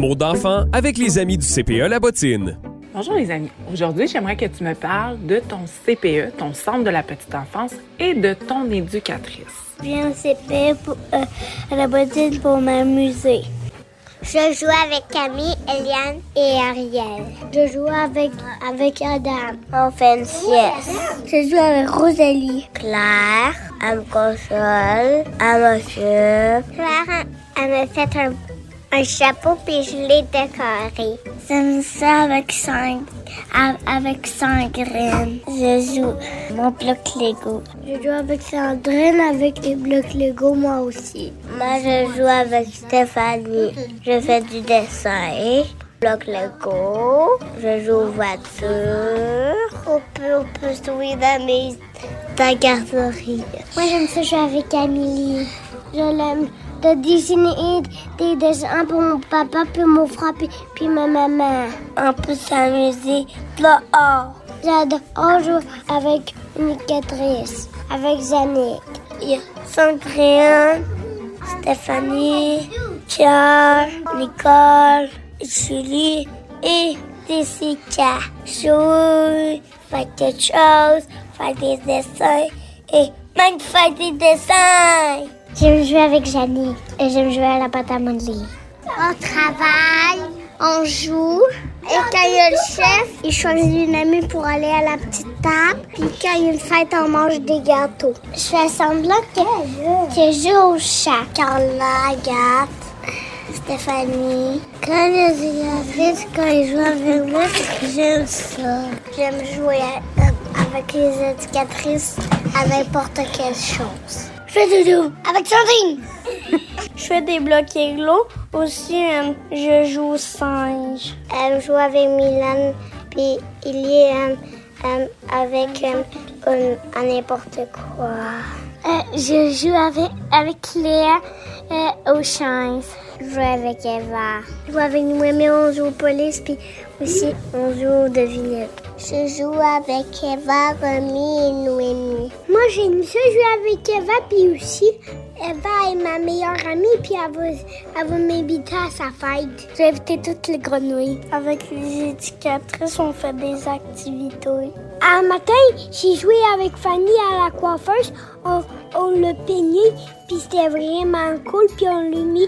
Mots d'enfant avec les amis du CPE La Bottine. Bonjour les amis. Aujourd'hui, j'aimerais que tu me parles de ton CPE, ton centre de la petite enfance, et de ton éducatrice. Je viens au CPE à La Bottine pour m'amuser. Je joue avec Camille, Eliane et Ariel. Je joue avec Adam. On fait une sieste. Je joue avec Rosalie. Claire, elle me console, elle m'occupe. Claire, elle me fait un chapeau puis je l'ai décoré. J'aime ça avec Sandrine. Je joue mon bloc Lego. Je joue avec Sandrine avec les blocs Lego moi aussi. Moi je joue avec Stéphanie. Je fais du dessin. Bloc Lego. Je joue aux voitures. On peut jouer dans la garderie. Moi j'aime ça jouer avec Amélie. Je l'aime. De dessiner des dessins pour mon papa, puis mon frère, puis ma maman. On peut s'amuser dehors. J'adore jouer avec une éducatrice, avec Yannick. Il y a Sandrine, Stéphanie, Pierre, Nicole, Julie et Jessica. Jouer, faire quelque chose, faire des dessins et même faire des dessins. J'aime jouer avec Janine et j'aime jouer à la pâte à modeler. On travaille, on joue. Et quand il y a le chef, il choisit une amie pour aller à la petite table. Puis quand il y a une fête, on mange des gâteaux. Je fais semblant que je joue au chat. Carla, Agathe, Stéphanie. Quand les éducatrices, quand ils jouent avec moi, j'aime ça. J'aime jouer avec les éducatrices à n'importe quelle chose. Je fais doudou avec Sandrine. Je fais des blocs Lego. Aussi, je joue au singe. Je joue avec Milan, puis il y est avec à n'importe quoi. Je joue avec Léa au chance. Je joue avec Eva. Je joue avec Noémie, on joue aux police, puis aussi on joue aux devinettes. Je joue avec Eva, Romy et Noémie. Moi, j'aime ça jouer avec Eva, puis aussi, Eva est ma meilleure amie, puis elle va m'inviter à sa fête. J'ai invité toutes les grenouilles. Avec les éducatrices, on fait des activités. Un matin, j'ai joué avec Fanny à la coiffeuse. On l'a peigné, puis c'était vraiment cool, puis on lui a mis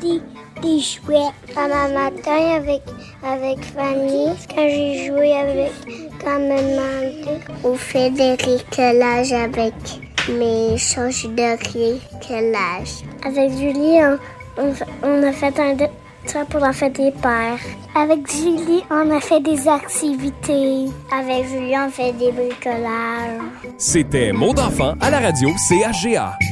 des jouets. Un matin, avec Fanny, quand j'ai joué avec, quand me demandé au fait des ricolages avec mes changes de ricolage. Avec Julie, on a fait un dessin pour la fête des pères. Avec Julie, on a fait des activités. Avec Julie, on fait des bricolages. C'était Mots d'enfant à la radio CHGA.